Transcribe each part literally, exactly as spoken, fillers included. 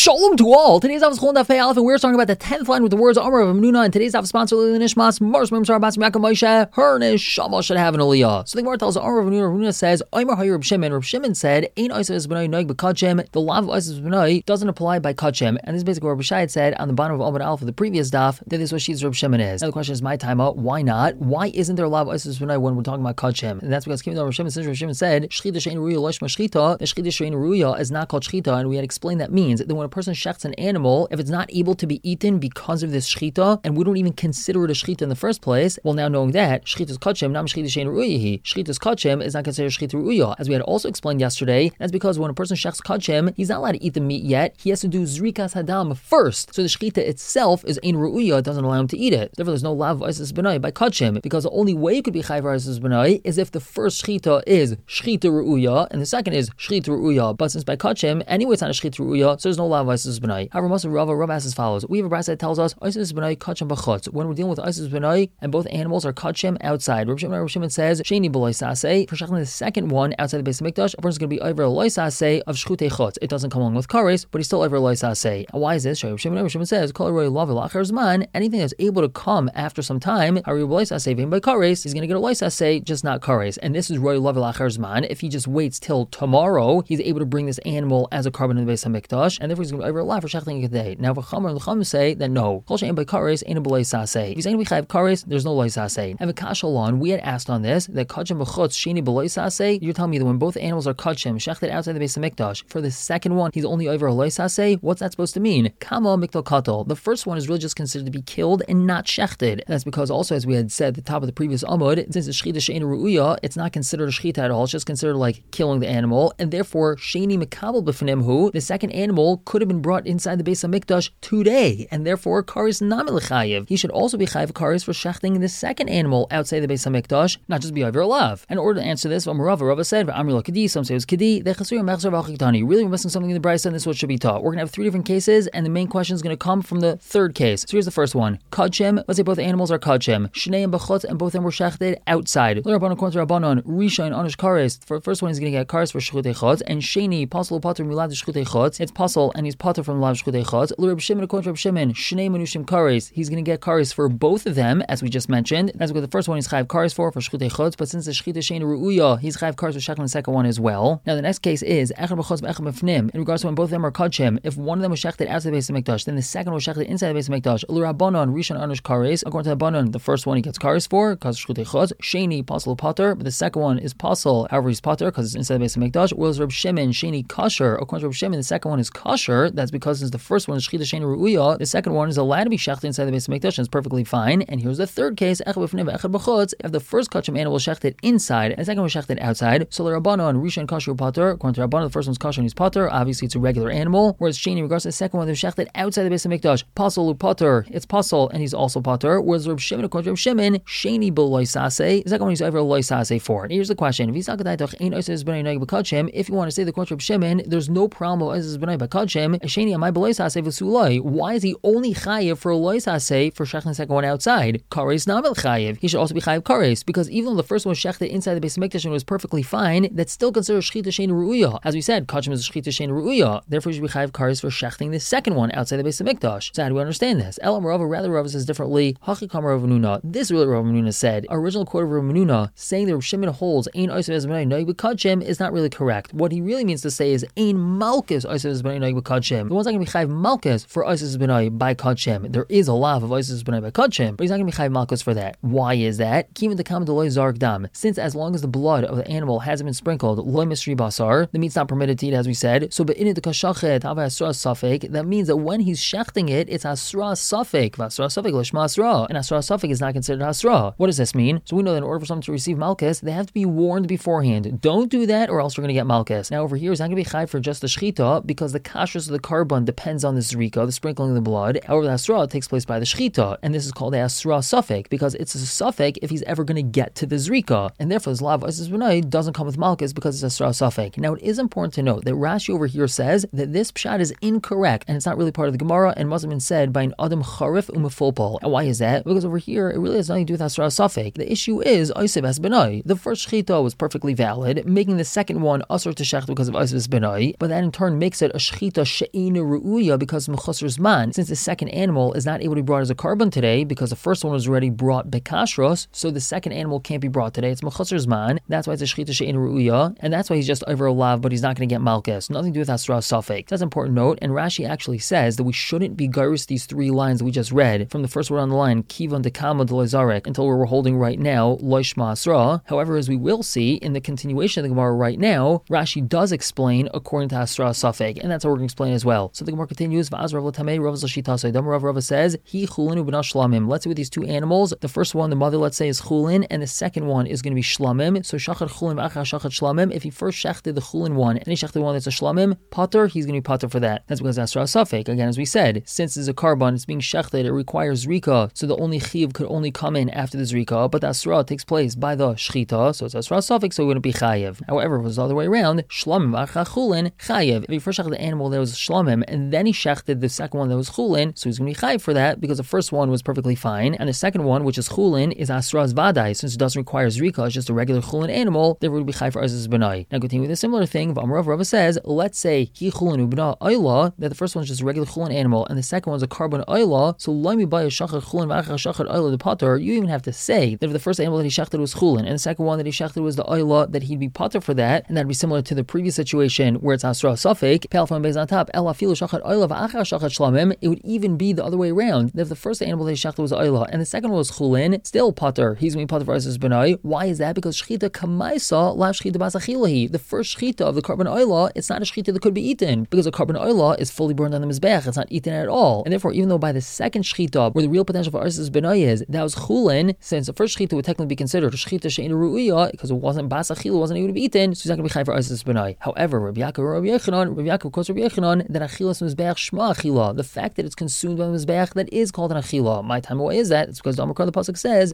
Shalom to all. Today's Daf is Chol Daf Pei Aleph, and we're talking about the tenth line with the words Amar of Menuna. And today's Daf is sponsored by Nishmas Mars Mimsar Bas Yaakov Moshe. Her neshama should have an aliyah. So the Gemara tells Amar of Menuna. Menuna says Amar Hayir Reb Shimon. Reb Shimon said Ein Oisves B'nai Noig B'Kachem. The law of Oisves B'nai doesn't apply by Kachem. And this is basically what Reb Shai said on the bottom of Amar Aleph of the previous Daf, that this was Shit's Reb Shimon is. Now the question is my time out. Why not? Why isn't there a law of Oisves B'nai when we're talking about Kachem? And that's because Kim Reb Shimon since Reb Shimon said Shchita Shein Ruya Loshma Shchita. The Shchita Shein Ruya is not called Shchita, and we had explained that means that when a person shechts an animal, if it's not able to be eaten because of this shchita, and we don't even consider it a shchita in the first place, well, now knowing that, shchita's kachem, not shchita shein ru'yahi. Shchita's kachem is not considered shchita ru'yah. As we had also explained yesterday, that's because when a person shechts kachem, he's not allowed to eat the meat yet. He has to do zrikas hadam first. So the shchita itself is ein ru'yah, it doesn't allow him to eat it. Therefore, there's no lav of Oisves B'nai by kachem, because the only way you could be chayv Oisves B'nai is if the first shchita is shchita ru'yah, and the second is shchita ru'yah. But since by kachem, anyway, it's not a shchita ru'yah, so there's no lav of Oisves B'nai. However, Moshe Rava, Rava asks as follows. We have a brayso that tells us Oisves B'nai kachem b'chutz. When we're dealing with Oisves B'nai and both animals are kachem outside, Reb Shimon, Reb Shimon says Sheini b'loy saseh. For shechting the second one outside the Beis Hamikdash, a person's going to be over a loy saseh of shchutei chutz. It doesn't come along with kares, but he's still over a loy saseh. And why is this? Reb Shimon, Reb Shimon says kol roy lav l'achar zman. Anything that's able to come after some time, hari loy saseh v'im by kares, he's going to get a loy saseh, just not kares. And this is roy lav l'achar zman. If he just waits till tomorrow, he's able to bring this animal as a carbon in the Beis Hamikdash, and therefore he's going to be over a lot for shechting a day. Now, v'chamar and l'cham say that no, kol she'en by kares ain't a b'loy saseh. If he's going to be chayv kares, there's no loy saseh. And v'kashalon, we had asked on this that kachem b'chutz sheini b'loy saseh. You're telling me that when both animals are kachem shechted outside the Beis Hamikdash, for the second one he's only over a loy saseh. What's that supposed to mean? Kama miktal katal. The first one is really just considered to be killed and not shechted. And that's because also, as we had said at the top of the previous amud, since the shchita she'en ru'uya, it's not considered a shchita at all. It's just considered like killing the animal, and therefore sheini mekabel b'fnim hu. The second animal could have been brought inside the Beis Hamikdash today, and therefore kares nam l'chayiv. He should also be chayiv kares for shechting the second animal outside the Beis Hamikdash, not just be over a lav. And in order to answer this, Rava, Rava said, "Amri kedi." Some say it was kedi. Really, we're missing something in the brayso, and this is what should be taught. We're gonna have three different cases, and the main question is gonna come from the third case. So here's the first one: kachem. Let's say both animals are kachem, shnei and b'chutz, and both of them were shechted outside. L'Rabbanan according to Rabbanan, Risha and Anish kares. For the first one, he's gonna get kares for shchutei chutz, and sheni pasal pater milad shchutei chutz. It's pasal, and he's pater from milad shchutei chutz. L'Reb Shimon according to Reb Shimon, shnei manushim kares. He's gonna get kares for both of them, as we just mentioned. That's because the first one he's chayiv kares for for shchutei chutz, but since the shchita shein ru'uya, he's chayiv kares for shechting the second one as well. Now the next case is echad b'chutz b'echad b'fnim. In regards to when both of them are kachem, if one of them was shechted outside the Beis Hamikdash, then the second was shechted inside the Beis Hamikdash. L'Rabbanan Rishon Anish kares. According to the Rabbanan, the first one he gets kares for because shchutei chutz. Sheni pasal pater, but the second one is pasal. However, he's pater because it's inside the Beis Hamikdash. Whereas Reb Shimon sheni kasher. According to Reb Shimon, the second one is kasher. That's because since the first one is shchita shein ru'uya, the second one is allowed to be shechted inside the Beis Hamikdash, and it's perfectly fine. And here's the third case: echad b'fnim echad b'chutz. If the first kachem animal was shechted inside, and the second one was shechted outside, so the Rabbanan Rishon kasher pater. According to Rabbanan, the first one's kasher and he's pater. Obviously, it's a regular animal. Whereas sheni, in regards to the second one, they're shechted outside the Beis Hamikdash. Pasal pater. It's pasal, and he's also pater. Whereas Reb Shimon, according to Reb Shimon, sheni b'loy saseh. The second one he's over loy saseh for. And here's the question: if if you want to say the quote of Shimon, there's no problem with Oisves B'nai b'kachem. Sheni amai b'loy saseh v'sulai. Why is he only chayiv for a loy saseh for shechting the second one outside? Kares namel chayiv. He should also be chayiv kares, because even though the first one was shechted inside the Beis Hamikdash and was perfectly fine, that's still considered shchita shein ru'uya. As we said, kachem is a shchita shein ru'uya. Therefore, he should be chayiv kares for shechting the second one outside the Beis Hamikdash. So how do we understand this? Elam Rava, rather Rava says differently. Hachi kamar Rav Menuna. This is really Rav Menuna said. Our original quote of Rav Menuna saying that Rav Shimon holds ein Oisves B'nai noig b'kachem is not really correct. What he really means to say is ein malchus Oisves B'nai noig b'kachem. The one's not going to be chayiv malchus for Oisves B'nai by kachem. There is a lav of Oisves B'nai by kachem, but he's not going to be chayiv malchus for that. Why is that? Kivin dekam deloy zarg dam. Since as long as the blood of the animal hasn't been sprinkled, loy misri basar, the meat's not permitted to eat, as we said. So be'init dekashachet hava asra safek. That means that when he's shechting it, it's asra safek. Vasra safek lishma asra, and asra safek is not considered asra. What does this mean? So we know that in order for someone to receive malchus, they have to be warned beforehand. Don't do that, or else you're going to get malchus. Now over here, it's not going to be chayiv for just the shchita, because the kashrus of the carbon depends on the zrika, the sprinkling of the blood. However, the asra takes place by the shchita, and this is called the asra safek, because it's a safek if he's ever going to get to the zrika, and therefore this lav Oisves B'nai doesn't come with malchus because it's asra safek. Now it is important to note that Rashi over here says that this pshat is incorrect, and it's not really part of the Gemara, and must have been said by an adam charif umefulpal. And why is that? Because over here it really has nothing to do with asra safek. The issue is Oisves B'nai. The first shchita was perfectly valid, making the second one asur to shecht because of Oisves B'nai, but that in turn makes it a shchita she'eina ru'uya because mechusar zman. Since the second animal is not able to be brought as a carbon today because the first one was already brought bekashros, so the second animal can't be brought today. It's mechusar zman. That's why it's a shechita she'eina ru'uya, and that's why he's just over a lav, but he's not going to get malchus. Nothing to do with asra safek. That's an important note. And Rashi actually says that we shouldn't be gyrus these three lines that we just read from the first word on the line kivan dekama delezarek until where we're holding right now loishma asra. However, as we will see in the continuation of the Gemara right now, Rashi does explain according to asra safek, and that's how we're going to explain as well. So the Gemara continues. Va'az Rav Tamei Rav Zashita Saydam Rav Rav says he chulin ubna shlamim. Let's say with these two animals, the first one, the mother, let's say, is chulin, and the second one is going to be shlamim. So shachar chulin v'achar shachar shlamim. If he first shechted the chulin one and he shechted one that's a shlamim pater, he's going to be pater for that. That's because asra safek. Again, as we said, since it's a carbon, it's being shechted, it requires rika, so the only chiv could only come in after the zrika, but the asra takes place by the shchita, so it's asra safek, so it wouldn't be chayev. However, if it was the other way around, shlamim v'achar chulin chayev. If he first shechted the animal that was shlamim and then he shechted the second one that was chulin, so he's going to be chayev for that because the first one was perfectly fine, and the second one, which is chulin, is asra's vadai, since it doesn't require zrika, it's just a regular chulin animal, therefore would be chayev for asas benai. Now continue with a similar thing. V'amar Rav says, let's say he chulin ubna ayla, that the first one is just a regular chulin animal and the second one's a carbon ayla, so laimi by a shachar chulin v'achar shachar ayla the pater, you even have to say that if the first animal that he shechted was chulin and the second one that he shechted was the ayla, that he'd be pater for that, and that'd be similar to the previous situation where it's asra safek, pelfan beis on top, ela filu shachar ayla v'achar shachar shlamim. It would even be the other way around, that if the first animal that he shechted was ayla and the second one was chulin, still pater, he's going to be pater for asas benai. Why is that? Because shchita kamaisa la shchita basachilahi. The first shchita of the carbon ayla, it's not a shchita that could be eaten, because a carbon ayla is fully burned on the mizbeach, it's not eaten at all. And therefore, even though by the second shchita, where the real potential for asas benai is, that was chulin, since the first shchita would technically be considered a shchita she'eina ru'uya, because it wasn't basachila, wasn't able to be eaten, so he's not going to be chayv for asas benai. However, Rabbi Yaakov or Rabbi Yechanan, Rabbi Yaakov quotes Rabbi Yechanan that achilas mizbeach shma achila, the fact that it's consumed by the mizbeach, that is called an achila. My time, why is that? It's because the Amakar, the pasuk says,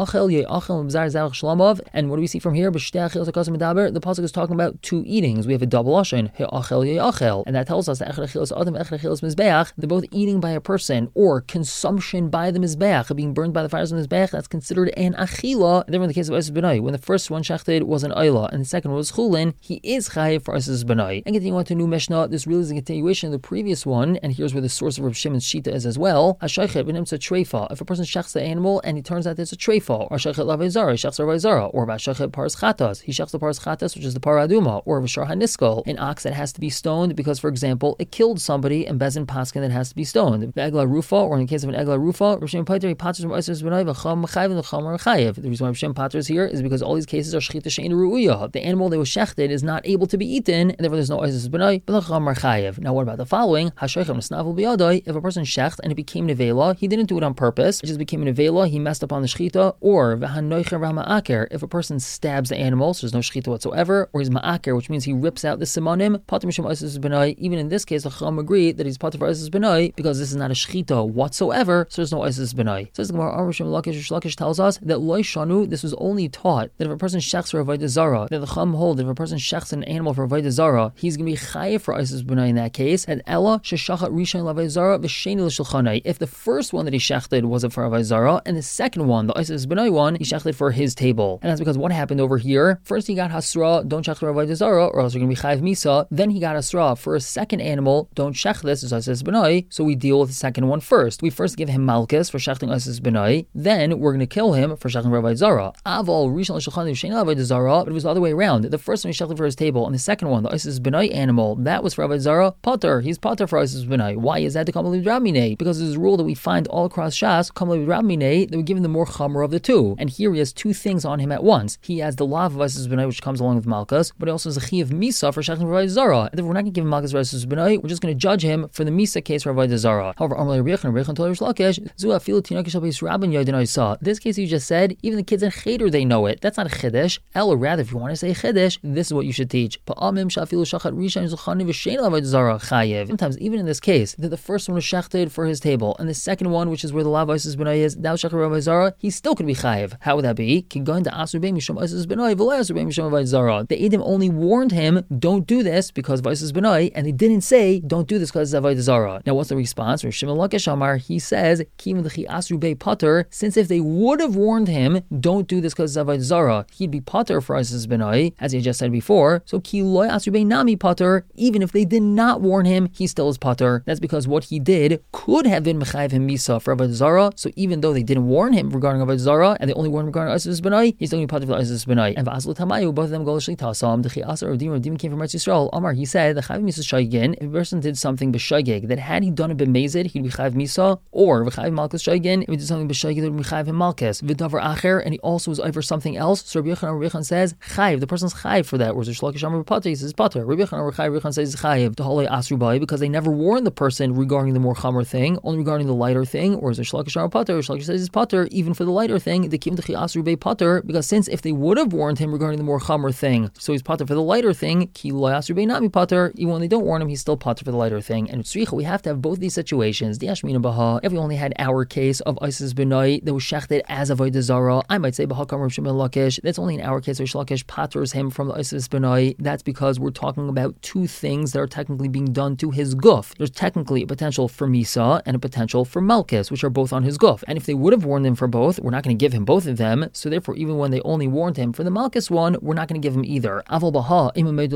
and what do we see from here? The pasuk is talking about two eatings. We have a double lashon, and that tells us that they're both eating by a person or consumption by the mizbeach, being burned by the fires of the mizbeach. That's considered an achila. And in the case of asas benai, when the first one shechted was an ayla and the second one was chulin, he is chayiv for asas benai. And continuing on to new Mishnah, this really is a continuation of the previous one, and here's where the source of Rav Shimon's shita is as well. If a person shechs the animal and it turns out it's a treifa, or shechet lavayzara, he shechs lavayzara, or shechet paras chatas, he shechs the paras chatas, which is the paraduma, or v'shar haniskal, an ox that has to be stoned because, for example, it killed somebody, and bezin paskin that has to be stoned. The egla rufa, or in the case of an egla rufa, Rav Shimon pater, he paters from asas benai v'cham mechayiv and v'cham mechayiv. The reason why Rav Shimon paters here is because all these cases are shechita she'eina ru'uya. The animal that was shechted is not able to be eaten, and therefore there's no asas benai, but v'cham mechayiv. Now what about the following? Hashoichem nesnavel biyadai. If a person shecht and it became nevela, he didn't do it on purpose, it just became a nevela, he messed up on the shechita, or v'hanoicher v'hama'aker, if a person stabs the animal, so there's no shechita whatsoever, or he's ma'aker, which means he rips out the simanim, pater mishum asas benai. Even in this case, the chacham agree that he's pater for asas benai because this is not a shechita whatsoever, so there's no asas benai. So the Gemara Arishim Lakish Lakish tells us that loy shanu, this was only taught that if a person shechs for avodah zara, that the chacham hold that if a person shechs an animal for avodah zara, he's going to be chayiv for asas benai in that case. And ella sheshachat rishon lavay zara v'sheni l'shulchanai. If the first one that he shechted was a for avodah zara, and the second one, the asas benai one, he shechted for his table. And that's because what happened over here? First he got hasra, don't shech for avodah zara, or else you're going to be chayiv misa. Then he got hasra for a second animal, don't shech this, is asas benai. So we deal with the second one first. We first give him malchus for shechting asas benai. Then we're going to kill him for shechting for avodah zara. Aval rishon l'shulchanai v'sheni avodah zara. But it was the other way around. The first one he shechted for his table, and the second one, the asas benai animal, that was for avodah zara. Pater, he's pater for asas benai. Why is that? To come with Rabminei, because there's a rule that we find all across Shas, come with Rabminei, that we give him the more chamer of the two. And here he has two things on him at once. He has the law of asas benai, which comes along with malchus, but he also has a chi of misa for shechting for avodah zara. And if we're not going to give him malchus for asas benai, we're just going to judge him for the misa case for avodah zara. However, Amalei Rabbi Yechanan, Rabbi Yechanan told Rish Lakish, zu afilu tinok shel beis rabban yodin isa. This case you just said, even the kids in cheder they know it. That's not a chiddush. Or rather, if you want to say chiddush, this is what you should teach. Pa'amim shafilu shachat rishon zulchani v'shein avodah zara chayev. Sometimes, even in this case, that the first one was shechted for his table, and the second one, which is where the lav asas benai is, that was shechted for avodah zara, he still could be chayev. How would that be? Ki going to asur beim mishum asas benai v'lo asur beim mishum avodah zara. The Edom only warned him, don't do this because of asas benai, and they didn't say, don't do this because of avodah zara. Now, what's the response? Rav Shimon Lakish Amar, he says, Kim l'chi asur bei pater, since if they would have warned him, don't do this because of avodah zara, he'd be pater for asas benai, as he just said before. So ki loy asur bei nami pater, even if they did not not warn him, he still is pater. That's because what he did could have been mechayiv him misa for avodah zara. So even though they didn't warn him regarding avodah zara, and they only warned him regarding isis benai, he's still going to be pater for isis benai. And v'aslu tamayu, both of them go l'shli tasam. The chiasa or demon demon came from Eretz Yisrael. Amar, he said the chayiv misa shaygin. If a person did something b'shaygig, that had he done it b'mezid, he'd be chayiv misa, or v'chayiv malchus shaygin. If he did something b'shaygig, it would be chayiv him malchus. V'davar acher, and he also was over something else. So Rabbi Yochanan, Rabbi Yochanan says chayiv. The person's chayiv for that. Whereas Rish Lakish Amar pater, he says pater. Rabbi Yochanan, Rabbi Yochanan says chayiv. D'halei asru bai, because they never warned the person regarding the more chamer thing, only regarding the lighter thing. Or as Rish Lakish Amar pater, Rish Lakish says is pater even for the lighter thing. They kim d'chi asru bai pater, because since if they would have warned him regarding the more chamer thing, so he's pater for the lighter thing. Ki lo asru bai nami pater. Even when they don't warn him, he's still pater for the lighter thing. And tzricha, we have to have both these situations. The Ashmina Baha. If we only had our case of isis benai that was shechted as avodah zara, I might say Bahakam Rav Shimon Lakish. That's only in our case. Rish Lakish paters him from the isis benai. That's because we're talking about two things that are technically being done to his guf. There's technically a potential for misa and a potential for malchus, which are both on his guf. And if they would have warned him for both, we're not going to give him both of them. So therefore, even when they only warned him for the malchus one, we're not going to give him either. Aval Baha,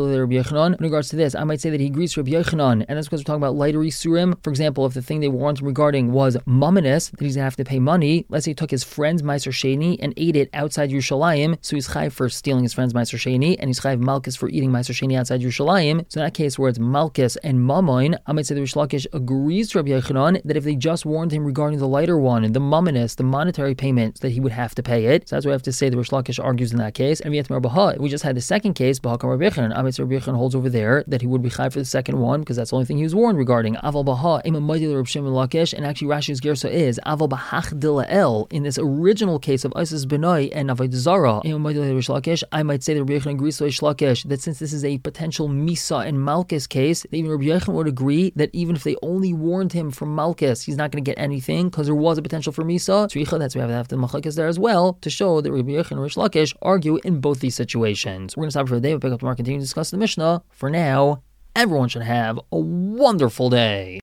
in regards to this, I might say that he agrees to Rabbi Yochanan, and that's because we're talking about lighter isurim. For example, if the thing they warned him regarding was mumminous, that he's going to have to pay money. Let's say he took his friend's Meiser Sheni and ate it outside Yerushalayim, so he's chayiv for stealing his friend's Meiser Sheni, and he's chayiv malchus for eating Meiser Sheni outside Yerushalayim. So in that case where it's malchus and mammon, I might say that Rish Lakish agrees to Rabbi Yochanan that if they just warned him regarding the lighter one, the mumminous, the monetary payment, that he would have to pay it. So that's what I have to say that Rish Lakish argues in that case. And we just had the second case, Bahakam Rabbi Yochanan. I might say Rabbi Yochanan holds over there that he would be chayiv for the second one because that's the only thing he was warned regarding. Aval Baha, Ima Maidil Rabbi Shimon Lakish, and actually Rashi's gersa is Aval Bahach Dilael in this original case of Isis Benai and Avodah Zara. Ima Maidil Rish Lakish, I might say that Rabbi Yochanan agrees to Rish Lakish that since this is a potential Misa and Malchus case, that even Rabbi Yochanan would agree that even if they only warned him from Malchus, he's not going to get anything because there was a potential for Misa. Tzricha, that's why we have the Machlekes there as well to show that Rabbi Yochanan and Rish Lakish argue in both these situations. We're going to stop for the day. We'll pick up tomorrow, continue to discuss the Mishnah. For now, everyone should have a wonderful day.